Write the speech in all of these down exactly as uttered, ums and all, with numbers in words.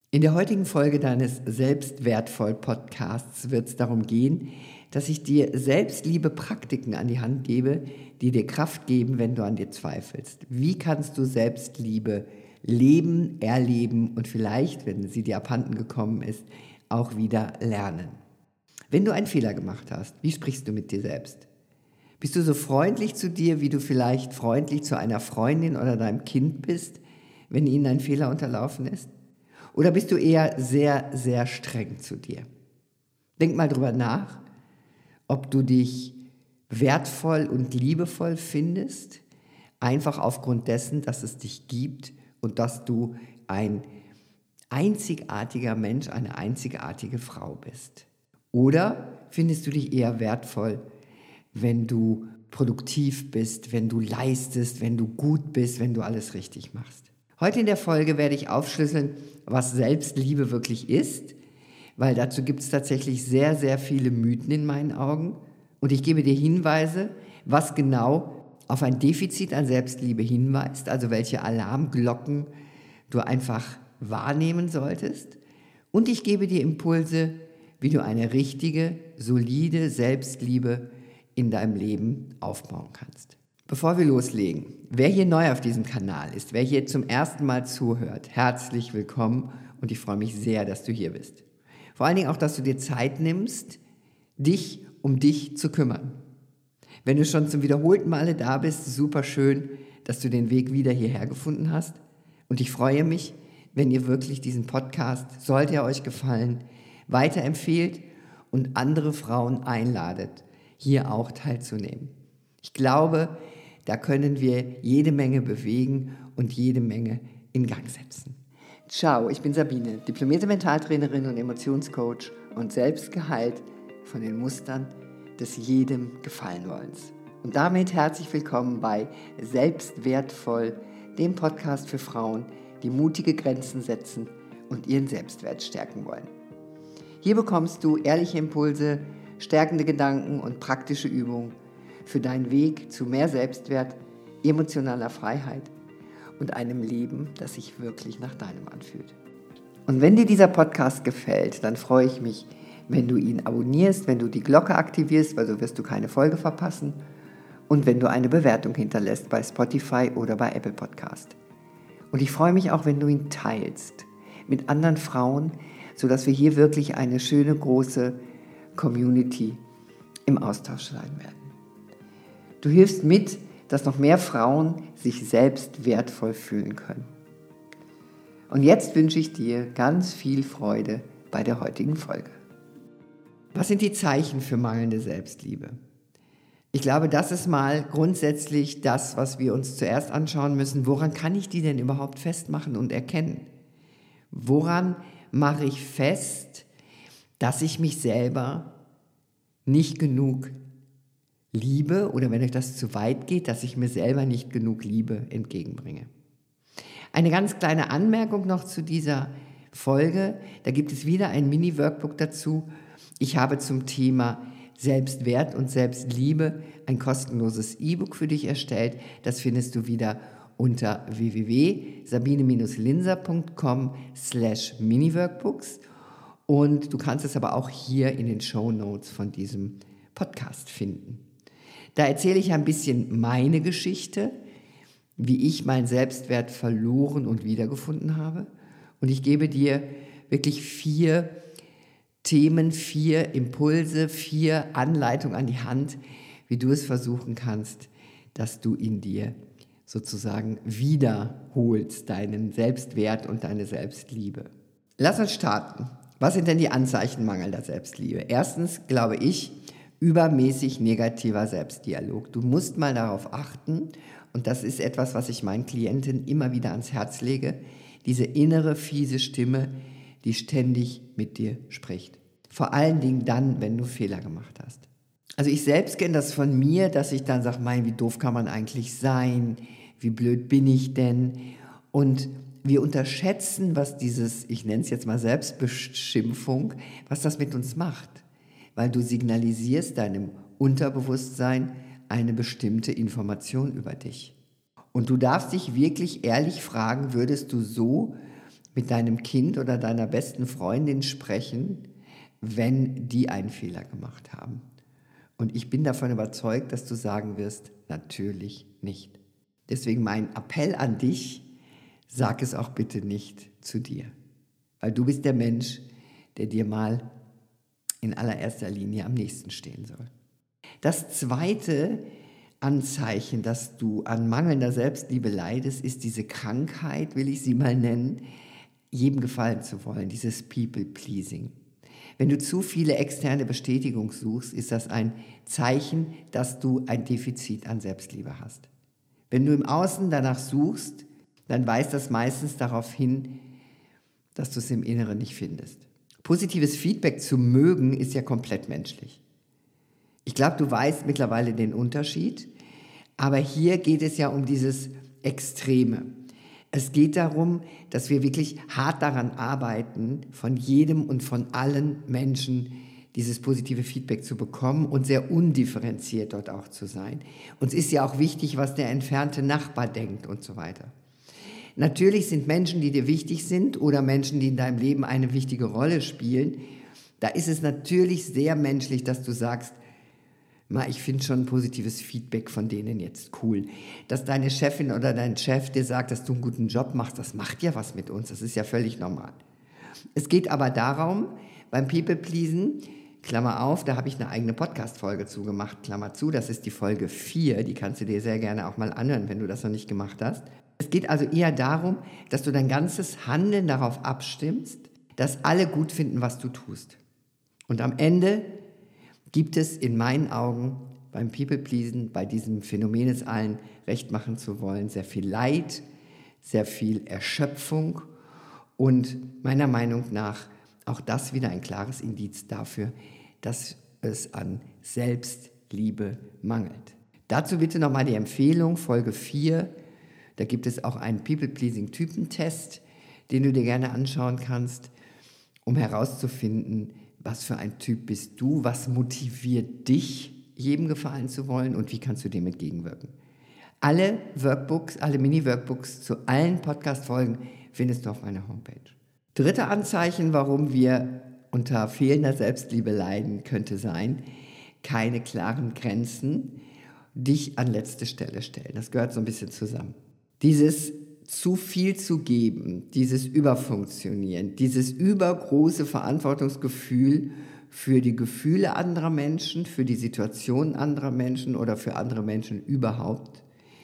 In der heutigen Folge deines Selbstwertvoll-Podcasts wird es darum gehen, dass ich dir Selbstliebe-Praktiken an die Hand gebe, die dir Kraft geben, wenn du an dir zweifelst. Wie kannst du Selbstliebe leben, erleben und vielleicht, wenn sie dir abhanden gekommen ist, auch wieder lernen? Wenn du einen Fehler gemacht hast, wie sprichst du mit dir selbst? Bist du so freundlich zu dir, wie du vielleicht freundlich zu einer Freundin oder deinem Kind bist, wenn ihnen ein Fehler unterlaufen ist? Oder bist du eher sehr, sehr streng zu dir? Denk mal drüber nach, ob du dich wertvoll und liebevoll findest, einfach aufgrund dessen, dass es dich gibt und dass du ein einzigartiger Mensch, eine einzigartige Frau bist. Oder findest du dich eher wertvoll, wenn du produktiv bist, wenn du leistest, wenn du gut bist, wenn du alles richtig machst? Heute in der Folge werde ich aufschlüsseln, was Selbstliebe wirklich ist, weil dazu gibt es tatsächlich sehr, sehr viele Mythen in meinen Augen. Und ich gebe dir Hinweise, was genau auf ein Defizit an Selbstliebe hinweist, also welche Alarmglocken du einfach wahrnehmen solltest. Und ich gebe dir Impulse, wie du eine richtige, solide Selbstliebe in deinem Leben aufbauen kannst. Bevor wir loslegen, wer hier neu auf diesem Kanal ist, wer hier zum ersten Mal zuhört, herzlich willkommen und ich freue mich sehr, dass du hier bist. Vor allen Dingen auch, dass du dir Zeit nimmst, dich um dich zu kümmern. Wenn du schon zum wiederholten Male da bist, super schön, dass du den Weg wieder hierher gefunden hast und ich freue mich, wenn ihr wirklich diesen Podcast, sollte er euch gefallen, weiterempfehlt und andere Frauen einladet, hier auch teilzunehmen. Ich glaube, da können wir jede Menge bewegen und jede Menge in Gang setzen. Ciao, ich bin Sabine, diplomierte Mentaltrainerin und Emotionscoach und selbst geheilt von den Mustern des jedem Gefallenwollens. Und damit herzlich willkommen bei Selbstwertvoll, dem Podcast für Frauen, die mutige Grenzen setzen und ihren Selbstwert stärken wollen. Hier bekommst du ehrliche Impulse, stärkende Gedanken und praktische Übungen für deinen Weg zu mehr Selbstwert, emotionaler Freiheit und einem Leben, das sich wirklich nach deinem anfühlt. Und wenn dir dieser Podcast gefällt, dann freue ich mich, wenn du ihn abonnierst, wenn du die Glocke aktivierst, weil so wirst du keine Folge verpassen und wenn du eine Bewertung hinterlässt bei Spotify oder bei Apple Podcast. Und ich freue mich auch, wenn du ihn teilst mit anderen Frauen, sodass wir hier wirklich eine schöne, große Community im Austausch sein werden. Du hilfst mit, dass noch mehr Frauen sich selbst wertvoll fühlen können. Und jetzt wünsche ich dir ganz viel Freude bei der heutigen Folge. Was sind die Zeichen für mangelnde Selbstliebe? Ich glaube, das ist mal grundsätzlich das, was wir uns zuerst anschauen müssen. Woran kann ich die denn überhaupt festmachen und erkennen? Woran mache ich fest, dass ich mich selber nicht genug liebe oder wenn euch das zu weit geht, dass ich mir selber nicht genug Liebe entgegenbringe. Eine ganz kleine Anmerkung noch zu dieser Folge. Da gibt es wieder ein Mini-Workbook dazu. Ich habe zum Thema Selbstwert und Selbstliebe ein kostenloses E-Book für dich erstellt. Das findest du wieder unter w w w punkt sabine linser punkt com slash mini-workbooks und du kannst es aber auch hier in den Shownotes von diesem Podcast finden. Da erzähle ich ein bisschen meine Geschichte, wie ich meinen Selbstwert verloren und wiedergefunden habe. Und ich gebe dir wirklich vier Themen, vier Impulse, vier Anleitungen an die Hand, wie du es versuchen kannst, dass du in dir sozusagen wiederholst, deinen Selbstwert und deine Selbstliebe. Lass uns starten. Was sind denn die Anzeichen mangelnder Selbstliebe? Erstens, glaube ich, übermäßig negativer Selbstdialog. Du musst mal darauf achten, und das ist etwas, was ich meinen Klienten immer wieder ans Herz lege, diese innere, fiese Stimme, die ständig mit dir spricht. Vor allen Dingen dann, wenn du Fehler gemacht hast. Also ich selbst kenne das von mir, dass ich dann sage, mein, wie doof kann man eigentlich sein? Wie blöd bin ich denn? Und wir unterschätzen, was dieses, ich nenne es jetzt mal Selbstbeschimpfung, was das mit uns macht. Weil du signalisierst deinem Unterbewusstsein eine bestimmte Information über dich. Und du darfst dich wirklich ehrlich fragen, würdest du so mit deinem Kind oder deiner besten Freundin sprechen, wenn die einen Fehler gemacht haben? Und ich bin davon überzeugt, dass du sagen wirst, natürlich nicht. Deswegen mein Appell an dich, sag es auch bitte nicht zu dir. Weil du bist der Mensch, der dir mal in allererster Linie am nächsten stehen soll. Das zweite Anzeichen, dass du an mangelnder Selbstliebe leidest, ist diese Krankheit, will ich sie mal nennen, jedem gefallen zu wollen, dieses People-Pleasing. Wenn du zu viele externe Bestätigung suchst, ist das ein Zeichen, dass du ein Defizit an Selbstliebe hast. Wenn du im Außen danach suchst, dann weist das meistens darauf hin, dass du es im Inneren nicht findest. Positives Feedback zu mögen ist ja komplett menschlich. Ich glaube, du weißt mittlerweile den Unterschied, aber hier geht es ja um dieses Extreme. Es geht darum, dass wir wirklich hart daran arbeiten, von jedem und von allen Menschen dieses positive Feedback zu bekommen und sehr undifferenziert dort auch zu sein. Uns ist ja auch wichtig, was der entfernte Nachbar denkt und so weiter. Natürlich sind Menschen, die dir wichtig sind oder Menschen, die in deinem Leben eine wichtige Rolle spielen, da ist es natürlich sehr menschlich, dass du sagst, ich finde schon positives Feedback von denen jetzt cool. Dass deine Chefin oder dein Chef dir sagt, dass du einen guten Job machst, das macht ja was mit uns, das ist ja völlig normal. Es geht aber darum, beim People-Pleasen, Klammer auf, da habe ich eine eigene Podcast-Folge zugemacht, Klammer zu, das ist die Folge vier, die kannst du dir sehr gerne auch mal anhören, wenn du das noch nicht gemacht hast. Es geht also eher darum, dass du dein ganzes Handeln darauf abstimmst, dass alle gut finden, was du tust. Und am Ende gibt es in meinen Augen beim People-Pleasen, bei diesem Phänomen, es allen recht machen zu wollen, sehr viel Leid, sehr viel Erschöpfung und meiner Meinung nach auch das wieder ein klares Indiz dafür, dass es an Selbstliebe mangelt. Dazu bitte nochmal die Empfehlung, Folge vier, da gibt es auch einen People-Pleasing-Typentest, den du dir gerne anschauen kannst, um herauszufinden, was für ein Typ bist du, was motiviert dich, jedem gefallen zu wollen und wie kannst du dem entgegenwirken. Alle Workbooks, alle Mini-Workbooks zu allen Podcast-Folgen findest du auf meiner Homepage. Dritte Anzeichen, warum wir unter fehlender Selbstliebe leiden, könnte sein, keine klaren Grenzen, dich an letzte Stelle stellen. Das gehört so ein bisschen zusammen. Dieses zu viel zu geben, dieses Überfunktionieren, dieses übergroße Verantwortungsgefühl für die Gefühle anderer Menschen, für die Situation anderer Menschen oder für andere Menschen überhaupt,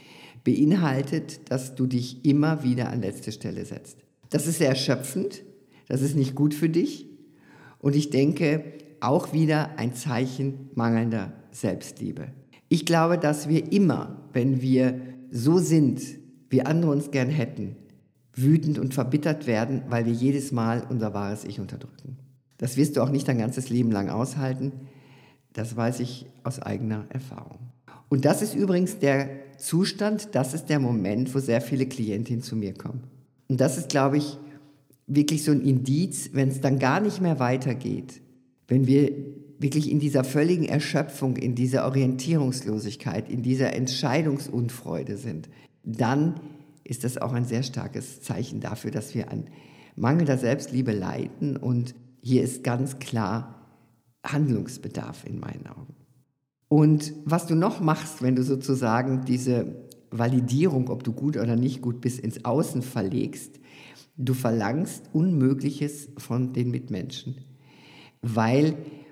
beinhaltet, dass du dich immer wieder an letzte Stelle setzt. Das ist sehr erschöpfend, das ist nicht gut für dich und ich denke auch wieder ein Zeichen mangelnder Selbstliebe. Ich glaube, dass wir immer, wenn wir so sind, wie andere uns gern hätten, wütend und verbittert werden, weil wir jedes Mal unser wahres Ich unterdrücken. Das wirst du auch nicht dein ganzes Leben lang aushalten. Das weiß ich aus eigener Erfahrung. Und das ist übrigens der Zustand, das ist der Moment, wo sehr viele Klientinnen zu mir kommen. Und das ist, glaube ich, wirklich so ein Indiz, wenn es dann gar nicht mehr weitergeht, wenn wir wirklich in dieser völligen Erschöpfung, in dieser Orientierungslosigkeit, in dieser Entscheidungsunfreude sind, dann ist das auch ein sehr starkes Zeichen dafür, dass wir an mangelnder Selbstliebe leiden und hier ist ganz klar Handlungsbedarf in meinen Augen. Und was du noch machst, wenn du sozusagen diese Validierung, ob du gut oder nicht gut bist, ins Außen verlegst, du verlangst Unmögliches von den Mitmenschen, weil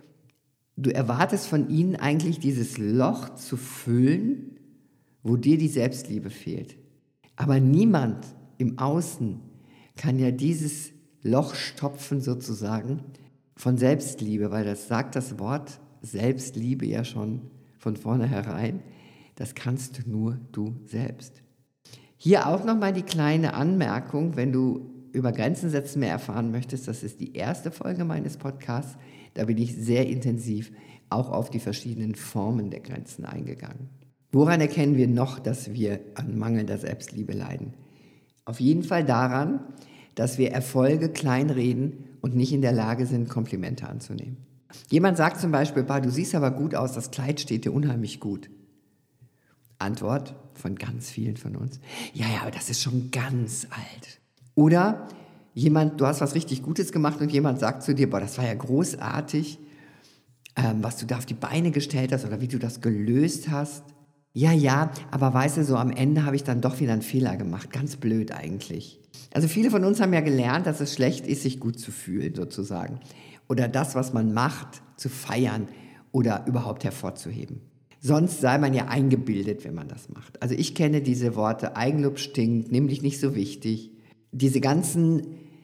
du erwartest von ihnen eigentlich dieses Loch zu füllen, wo dir die Selbstliebe fehlt. Aber niemand im Außen kann ja dieses Loch stopfen sozusagen von Selbstliebe, weil das sagt das Wort Selbstliebe ja schon von vornherein. Das kannst nur du selbst. Hier auch nochmal die kleine Anmerkung, wenn du über Grenzen setzen mehr erfahren möchtest, das ist die erste Folge meines Podcasts. Da bin ich sehr intensiv auch auf die verschiedenen Formen der Grenzen eingegangen. Woran erkennen wir noch, dass wir an mangelnder Selbstliebe leiden? Auf jeden Fall daran, dass wir Erfolge kleinreden und nicht in der Lage sind, Komplimente anzunehmen. Jemand sagt zum Beispiel, bah, du siehst aber gut aus, das Kleid steht dir unheimlich gut. Antwort von ganz vielen von uns, ja, ja, aber das ist schon ganz alt. Oder Jemand, du hast was richtig Gutes gemacht und jemand sagt zu dir, boah, das war ja großartig, ähm, was du da auf die Beine gestellt hast oder wie du das gelöst hast. Ja, ja, aber weißt du, so am Ende habe ich dann doch wieder einen Fehler gemacht. Ganz blöd eigentlich. Also viele von uns haben ja gelernt, dass es schlecht ist, sich gut zu fühlen, sozusagen. Oder das, was man macht, zu feiern oder überhaupt hervorzuheben. Sonst sei man ja eingebildet, wenn man das macht. Also ich kenne diese Worte, Eigenlob stinkt, nimm dich nicht so wichtig. Diese ganzen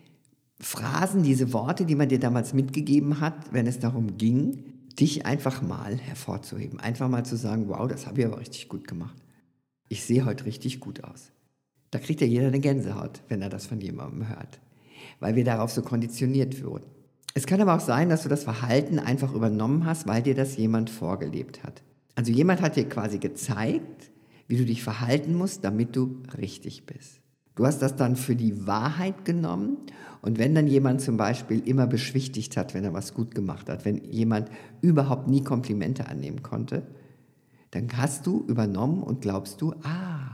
Phrasen, diese Worte, die man dir damals mitgegeben hat, wenn es darum ging, dich einfach mal hervorzuheben. Einfach mal zu sagen, wow, das habe ich aber richtig gut gemacht. Ich sehe heute richtig gut aus. Da kriegt ja jeder eine Gänsehaut, wenn er das von jemandem hört. Weil wir darauf so konditioniert wurden. Es kann aber auch sein, dass du das Verhalten einfach übernommen hast, weil dir das jemand vorgelebt hat. Also jemand hat dir quasi gezeigt, wie du dich verhalten musst, damit du richtig bist. Du hast das dann für die Wahrheit genommen und wenn dann jemand zum Beispiel immer beschwichtigt hat, wenn er was gut gemacht hat, wenn jemand überhaupt nie Komplimente annehmen konnte, dann hast du übernommen und glaubst du, ah,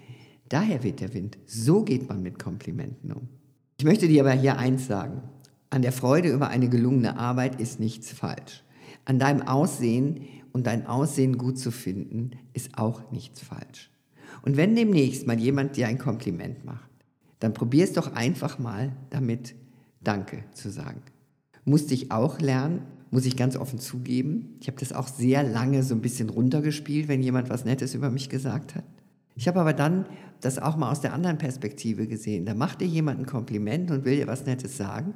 daher weht der Wind. So geht man mit Komplimenten um. Ich möchte dir aber hier eins sagen. An der Freude über eine gelungene Arbeit ist nichts falsch. An deinem Aussehen und dein Aussehen gut zu finden, ist auch nichts falsch. Und wenn demnächst mal jemand dir ein Kompliment macht, dann probier es doch einfach mal damit, Danke zu sagen. Musste ich auch lernen, muss ich ganz offen zugeben. Ich habe das auch sehr lange so ein bisschen runtergespielt, wenn jemand was Nettes über mich gesagt hat. Ich habe aber dann das auch mal aus der anderen Perspektive gesehen. Da macht dir jemand ein Kompliment und will dir was Nettes sagen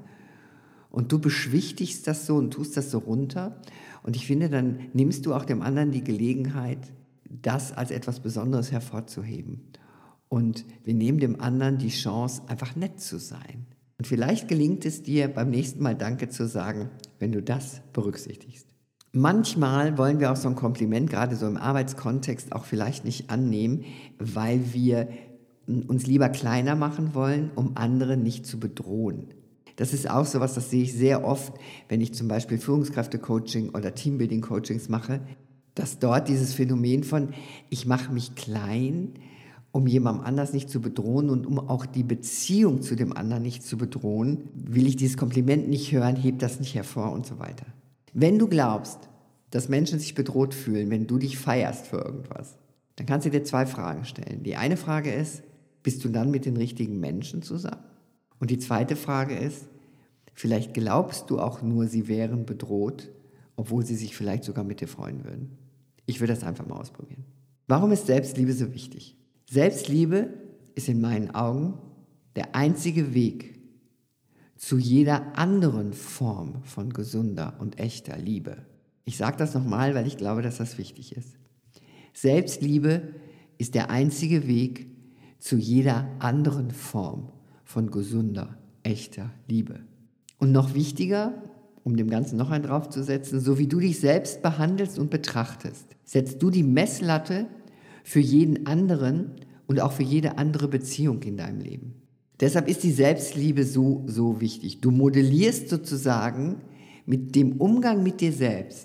und du beschwichtigst das so und tust das so runter. Und ich finde, dann nimmst du auch dem anderen die Gelegenheit, das als etwas Besonderes hervorzuheben. Und wir nehmen dem anderen die Chance, einfach nett zu sein. Und vielleicht gelingt es dir, beim nächsten Mal Danke zu sagen, wenn du das berücksichtigst. Manchmal wollen wir auch so ein Kompliment, gerade so im Arbeitskontext, auch vielleicht nicht annehmen, weil wir uns lieber kleiner machen wollen, um andere nicht zu bedrohen. Das ist auch sowas, das sehe ich sehr oft, wenn ich zum Beispiel Führungskräfte-Coaching oder Teambuilding-Coachings mache, dass dort dieses Phänomen von, ich mache mich klein, um jemandem anders nicht zu bedrohen und um auch die Beziehung zu dem anderen nicht zu bedrohen, will ich dieses Kompliment nicht hören, heb das nicht hervor und so weiter. Wenn du glaubst, dass Menschen sich bedroht fühlen, wenn du dich feierst für irgendwas, dann kannst du dir zwei Fragen stellen. Die eine Frage ist, bist du dann mit den richtigen Menschen zusammen? Und die zweite Frage ist, vielleicht glaubst du auch nur, sie wären bedroht, obwohl sie sich vielleicht sogar mit dir freuen würden. Ich will das einfach mal ausprobieren. Warum ist Selbstliebe so wichtig? Selbstliebe ist in meinen Augen der einzige Weg zu jeder anderen Form von gesunder und echter Liebe. Ich sage das nochmal, weil ich glaube, dass das wichtig ist. Selbstliebe ist der einzige Weg zu jeder anderen Form von gesunder, echter Liebe. Und noch wichtiger, um dem Ganzen noch einen draufzusetzen, so wie du dich selbst behandelst und betrachtest, setzt du die Messlatte für jeden anderen und auch für jede andere Beziehung in deinem Leben. Deshalb ist die Selbstliebe so, so wichtig. Du modellierst sozusagen mit dem Umgang mit dir selbst,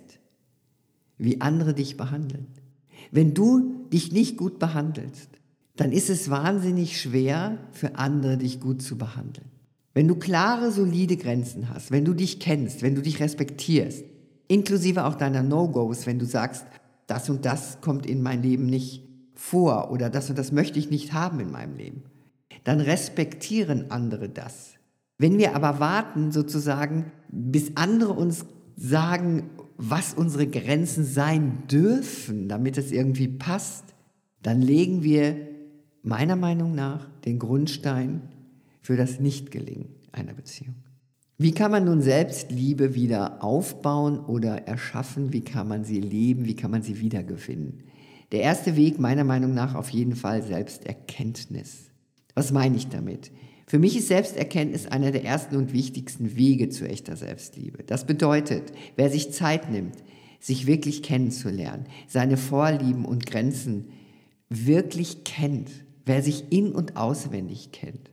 wie andere dich behandeln. Wenn du dich nicht gut behandelst, dann ist es wahnsinnig schwer für andere, dich gut zu behandeln. Wenn du klare, solide Grenzen hast, wenn du dich kennst, wenn du dich respektierst, inklusive auch deiner No-Gos, wenn du sagst, das und das kommt in mein Leben nicht vor oder das und das möchte ich nicht haben in meinem Leben, dann respektieren andere das. Wenn wir aber warten, sozusagen, bis andere uns sagen, was unsere Grenzen sein dürfen, damit es irgendwie passt, dann legen wir meiner Meinung nach den Grundstein für das Nichtgelingen einer Beziehung. Wie kann man nun Selbstliebe wieder aufbauen oder erschaffen? Wie kann man sie leben? Wie kann man sie wiedergewinnen? Der erste Weg meiner Meinung nach auf jeden Fall Selbsterkenntnis. Was meine ich damit? Für mich ist Selbsterkenntnis einer der ersten und wichtigsten Wege zu echter Selbstliebe. Das bedeutet, wer sich Zeit nimmt, sich wirklich kennenzulernen, seine Vorlieben und Grenzen wirklich kennt, wer sich in- und auswendig kennt,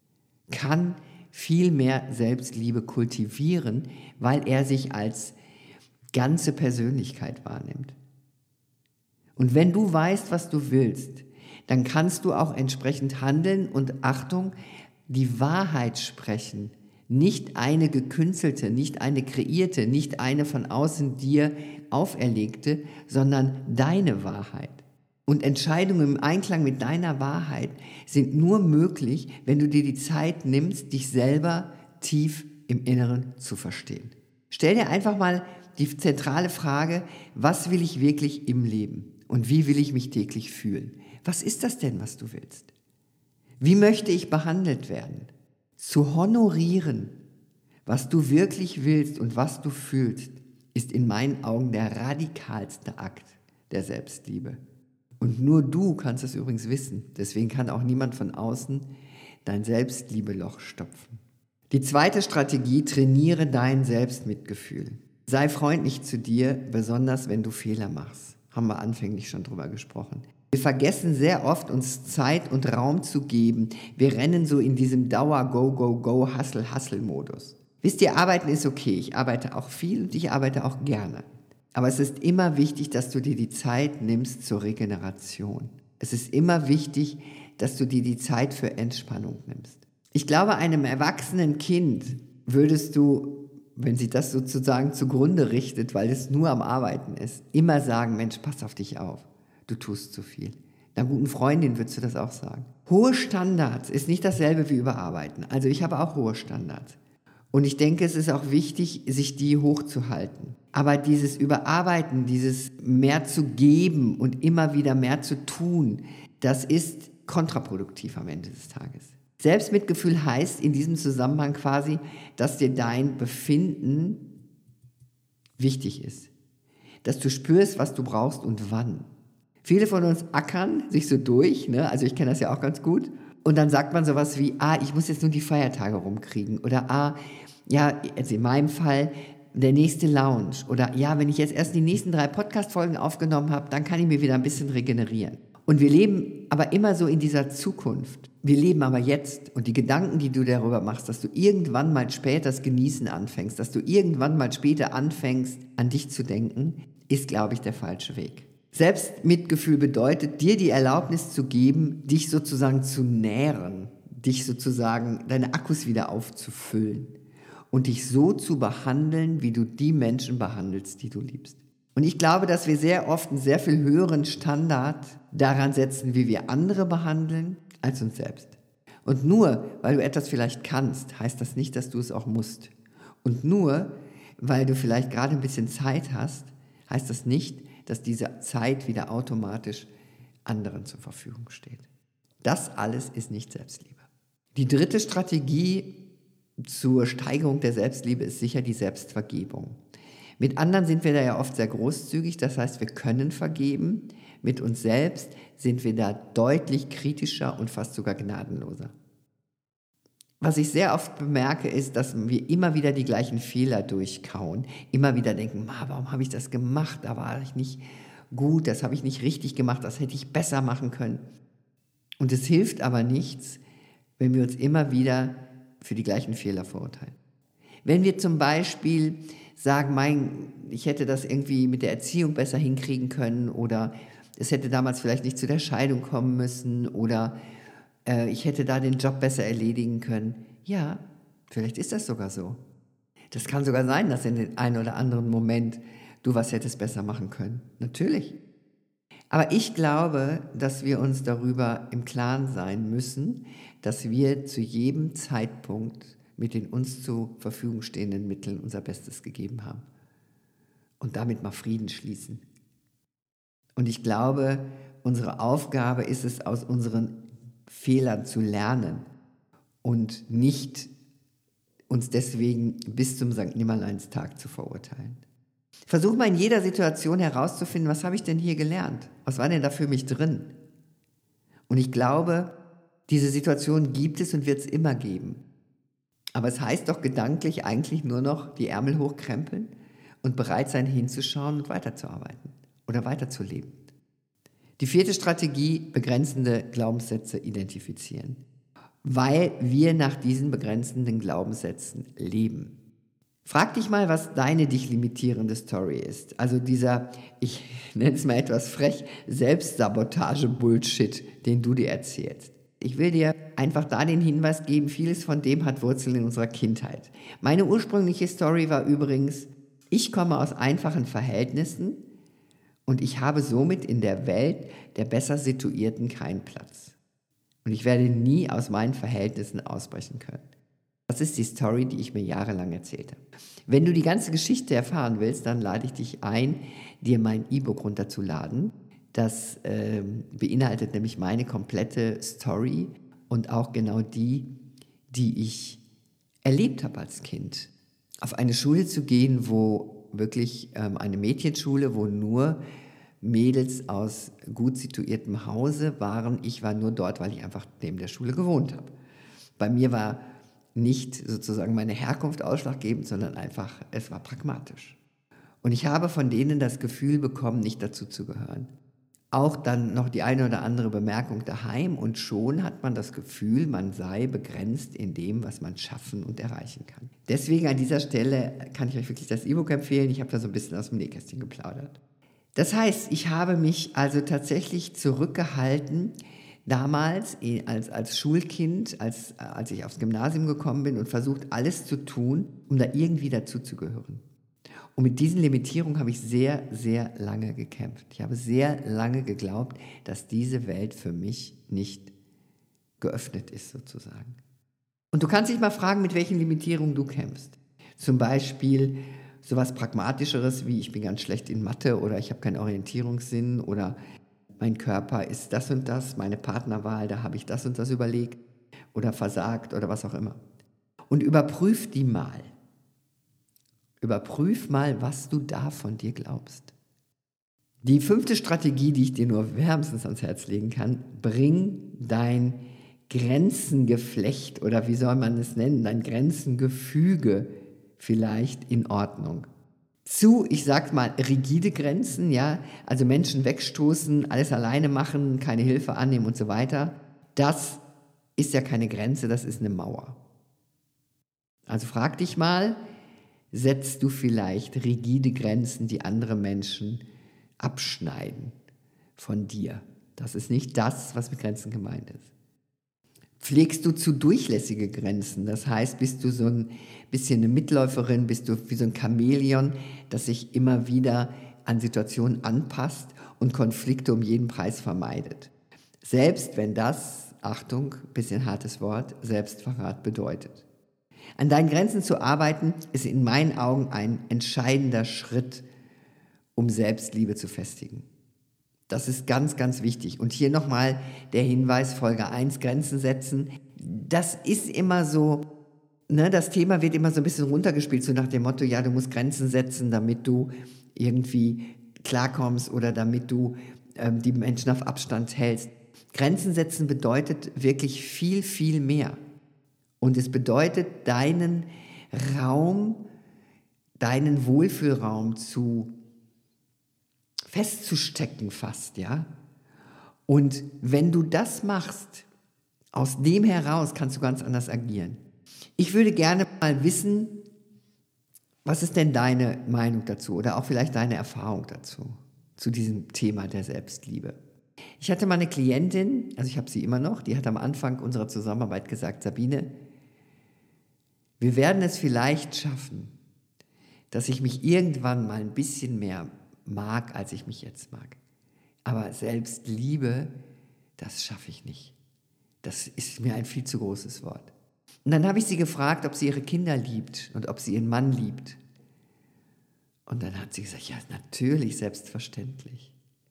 kann viel mehr Selbstliebe kultivieren, weil er sich als ganze Persönlichkeit wahrnimmt. Und wenn du weißt, was du willst, dann kannst du auch entsprechend handeln und Achtung, die Wahrheit sprechen, nicht eine gekünstelte, nicht eine kreierte, nicht eine von außen dir auferlegte, sondern deine Wahrheit. Und Entscheidungen im Einklang mit deiner Wahrheit sind nur möglich, wenn du dir die Zeit nimmst, dich selber tief im Inneren zu verstehen. Stell dir einfach mal die zentrale Frage, was will ich wirklich im Leben und wie will ich mich täglich fühlen? Was ist das denn, was du willst? Wie möchte ich behandelt werden? Zu honorieren, was du wirklich willst und was du fühlst, ist in meinen Augen der radikalste Akt der Selbstliebe. Und nur du kannst es übrigens wissen. Deswegen kann auch niemand von außen dein Selbstliebeloch stopfen. Die zweite Strategie, trainiere dein Selbstmitgefühl. Sei freundlich zu dir, besonders wenn du Fehler machst. Haben wir anfänglich schon drüber gesprochen. Wir vergessen sehr oft, uns Zeit und Raum zu geben. Wir rennen so in diesem Dauer-Go-Go-Go, Hustle-Hustle-Modus. Wisst ihr, arbeiten ist okay. Ich arbeite auch viel und ich arbeite auch gerne. Aber es ist immer wichtig, dass du dir die Zeit nimmst zur Regeneration. Es ist immer wichtig, dass du dir die Zeit für Entspannung nimmst. Ich glaube, einem erwachsenen Kind würdest du, wenn sie das sozusagen zugrunde richtet, weil es nur am Arbeiten ist, immer sagen, Mensch, pass auf dich auf, du tust zu viel. Einer guten Freundin würdest du das auch sagen. Hohe Standards ist nicht dasselbe wie Überarbeiten. Also ich habe auch hohe Standards. Und ich denke, es ist auch wichtig, sich die hochzuhalten. Aber dieses Überarbeiten, dieses mehr zu geben und immer wieder mehr zu tun, das ist kontraproduktiv am Ende des Tages. Selbstmitgefühl heißt in diesem Zusammenhang quasi, dass dir dein Befinden wichtig ist. Dass du spürst, was du brauchst und wann. Viele von uns ackern sich so durch, ne? Also ich kenne das ja auch ganz gut. Und dann sagt man sowas wie, ah, ich muss jetzt nur die Feiertage rumkriegen. Oder ah, ja, also in meinem Fall der nächste Lounge. Oder ja, wenn ich jetzt erst die nächsten drei Podcast-Folgen aufgenommen habe, dann kann ich mir wieder ein bisschen regenerieren. Und wir leben aber immer so in dieser Zukunft. Wir leben aber jetzt. Und die Gedanken, die du darüber machst, dass du irgendwann mal später das Genießen anfängst, dass du irgendwann mal später anfängst, an dich zu denken, ist, glaube ich, der falsche Weg. Selbstmitgefühl bedeutet, dir die Erlaubnis zu geben, dich sozusagen zu nähren, dich sozusagen, deine Akkus wieder aufzufüllen und dich so zu behandeln, wie du die Menschen behandelst, die du liebst. Und ich glaube, dass wir sehr oft einen sehr viel höheren Standard daran setzen, wie wir andere behandeln, als uns selbst. Und nur, weil du etwas vielleicht kannst, heißt das nicht, dass du es auch musst. Und nur, weil du vielleicht gerade ein bisschen Zeit hast, heißt das nicht, dass diese Zeit wieder automatisch anderen zur Verfügung steht. Das alles ist nicht Selbstliebe. Die dritte Strategie zur Steigerung der Selbstliebe ist sicher die Selbstvergebung. Mit anderen sind wir da ja oft sehr großzügig, das heißt, wir können vergeben. Mit uns selbst sind wir da deutlich kritischer und fast sogar gnadenloser. Was ich sehr oft bemerke, ist, dass wir immer wieder die gleichen Fehler durchkauen. Immer wieder denken, warum habe ich das gemacht? Da war ich nicht gut, das habe ich nicht richtig gemacht, das hätte ich besser machen können. Und es hilft aber nichts, wenn wir uns immer wieder für die gleichen Fehler verurteilen. Wenn wir zum Beispiel sagen, mein, ich hätte das irgendwie mit der Erziehung besser hinkriegen können oder es hätte damals vielleicht nicht zu der Scheidung kommen müssen oder äh, ich hätte da den Job besser erledigen können. Ja, vielleicht ist das sogar so. Das kann sogar sein, dass in den einen oder anderen Moment du was hättest besser machen können. Natürlich. Aber ich glaube, dass wir uns darüber im Klaren sein müssen, dass wir zu jedem Zeitpunkt mit den uns zur Verfügung stehenden Mitteln unser Bestes gegeben haben. Und damit mal Frieden schließen. Und ich glaube, unsere Aufgabe ist es, aus unseren Fehlern zu lernen und nicht uns deswegen bis zum Sankt Nimmerleinstag zu verurteilen. Versuch mal in jeder Situation herauszufinden, was habe ich denn hier gelernt? Was war denn da für mich drin? Und ich glaube, diese Situation gibt es und wird es immer geben. Aber es heißt doch gedanklich eigentlich nur noch die Ärmel hochkrempeln und bereit sein hinzuschauen und weiterzuarbeiten oder weiterzuleben. Die vierte Strategie, begrenzende Glaubenssätze identifizieren, weil wir nach diesen begrenzenden Glaubenssätzen leben. Frag dich mal, was deine dich limitierende Story ist. Also dieser, ich nenne es mal etwas frech, Selbstsabotage-Bullshit, den du dir erzählst. Ich will dir einfach da den Hinweis geben, vieles von dem hat Wurzeln in unserer Kindheit. Meine ursprüngliche Story war übrigens, ich komme aus einfachen Verhältnissen und ich habe somit in der Welt der besser Situierten keinen Platz. Und ich werde nie aus meinen Verhältnissen ausbrechen können. Das ist die Story, die ich mir jahrelang erzählt habe. Wenn du die ganze Geschichte erfahren willst, dann lade ich dich ein, dir mein E-Book runterzuladen. Das äh, beinhaltet nämlich meine komplette Story und auch genau die, die ich erlebt habe als Kind. Auf eine Schule zu gehen, wo wirklich ähm, eine Mädchenschule, wo nur Mädels aus gut situiertem Hause waren. Ich war nur dort, weil ich einfach neben der Schule gewohnt habe. Bei mir war nicht sozusagen meine Herkunft ausschlaggebend, sondern einfach, es war pragmatisch. Und ich habe von denen das Gefühl bekommen, nicht dazu zu gehören. Auch dann noch die eine oder andere Bemerkung daheim und schon hat man das Gefühl, man sei begrenzt in dem, was man schaffen und erreichen kann. Deswegen an dieser Stelle kann ich euch wirklich das E-Book empfehlen. Ich habe da so ein bisschen aus dem Nähkästchen geplaudert. Das heißt, ich habe mich also tatsächlich zurückgehalten, damals als, als Schulkind, als, als ich aufs Gymnasium gekommen bin und versucht, alles zu tun, um da irgendwie dazuzugehören. Und mit diesen Limitierungen habe ich sehr, sehr lange gekämpft. Ich habe sehr lange geglaubt, dass diese Welt für mich nicht geöffnet ist, sozusagen. Und du kannst dich mal fragen, mit welchen Limitierungen du kämpfst. Zum Beispiel sowas Pragmatischeres wie ich bin ganz schlecht in Mathe oder ich habe keinen Orientierungssinn oder mein Körper ist das und das, meine Partnerwahl, da habe ich das und das überlegt oder versagt oder was auch immer. Und überprüf die mal. Überprüf mal, was du da von dir glaubst. Die fünfte Strategie, die ich dir nur wärmstens ans Herz legen kann, bring dein Grenzengeflecht oder wie soll man es nennen, dein Grenzengefüge vielleicht in Ordnung. Zu, ich sag mal, rigide Grenzen, ja, also Menschen wegstoßen, alles alleine machen, keine Hilfe annehmen und so weiter, das ist ja keine Grenze, das ist eine Mauer. Also frag dich mal, setzt du vielleicht rigide Grenzen, die andere Menschen abschneiden von dir? Das ist nicht das, was mit Grenzen gemeint ist. Pflegst du zu durchlässige Grenzen? Das heißt, bist du so ein bisschen eine Mitläuferin, bist du wie so ein Chamäleon, das sich immer wieder an Situationen anpasst und Konflikte um jeden Preis vermeidet. Selbst wenn das, Achtung, bisschen hartes Wort, Selbstverrat bedeutet. An deinen Grenzen zu arbeiten, ist in meinen Augen ein entscheidender Schritt, um Selbstliebe zu festigen. Das ist ganz, ganz wichtig. Und hier nochmal der Hinweis, Folge eins, Grenzen setzen. Das ist immer so, ne, das Thema wird immer so ein bisschen runtergespielt, so nach dem Motto, ja, du musst Grenzen setzen, damit du irgendwie klarkommst oder damit du ähm, die Menschen auf Abstand hältst. Grenzen setzen bedeutet wirklich viel, viel mehr. Und es bedeutet, deinen Raum, deinen Wohlfühlraum zu festzustecken fast, ja. Und wenn du das machst, aus dem heraus kannst du ganz anders agieren. Ich würde gerne mal wissen, was ist denn deine Meinung dazu oder auch vielleicht deine Erfahrung dazu, zu diesem Thema der Selbstliebe. Ich hatte mal eine Klientin, also ich habe sie immer noch, die hat am Anfang unserer Zusammenarbeit gesagt, Sabine, wir werden es vielleicht schaffen, dass ich mich irgendwann mal ein bisschen mehr mag, als ich mich jetzt mag. Aber Selbstliebe, das schaffe ich nicht. Das ist mir ein viel zu großes Wort. Und dann habe ich sie gefragt, ob sie ihre Kinder liebt und ob sie ihren Mann liebt. Und dann hat sie gesagt, ja, natürlich, selbstverständlich.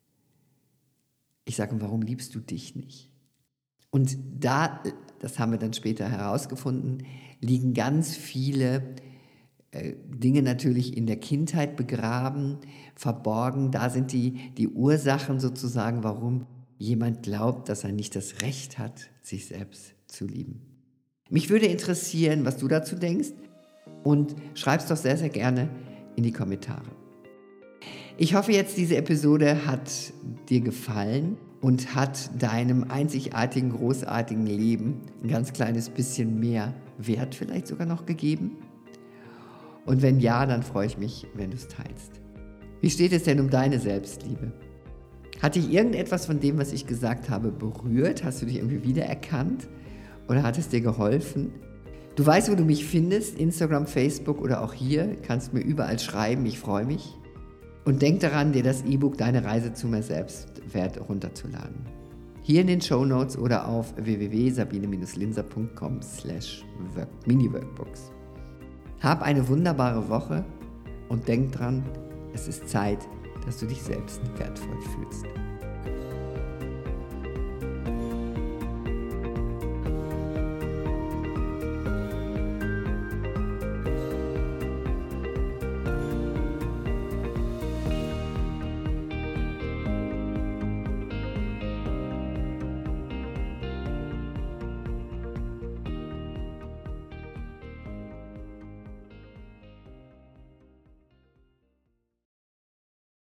Ich sage, warum liebst du dich nicht? Und da, das haben wir dann später herausgefunden, liegen ganz viele Dinge natürlich in der Kindheit begraben, verborgen. Da sind die, die Ursachen sozusagen, warum jemand glaubt, dass er nicht das Recht hat, sich selbst zu lieben. Mich würde interessieren, was du dazu denkst und schreib's doch sehr, sehr gerne in die Kommentare. Ich hoffe jetzt, diese Episode hat dir gefallen und hat deinem einzigartigen, großartigen Leben ein ganz kleines bisschen mehr Wert vielleicht sogar noch gegeben. Und wenn ja, dann freue ich mich, wenn du es teilst. Wie steht es denn um deine Selbstliebe? Hat dich irgendetwas von dem, was ich gesagt habe, berührt? Hast du dich irgendwie wiedererkannt? Oder hat es dir geholfen? Du weißt, wo du mich findest, Instagram, Facebook oder auch hier. Kannst mir überall schreiben, ich freue mich. Und denk daran, dir das E-Book Deine Reise zu mehr Selbstwert runterzuladen. Hier in den Shownotes oder auf w w w punkt sabine linser punkt com slash mini-workbooks. Hab eine wunderbare Woche und denk dran, es ist Zeit, dass du dich selbst wertvoll fühlst.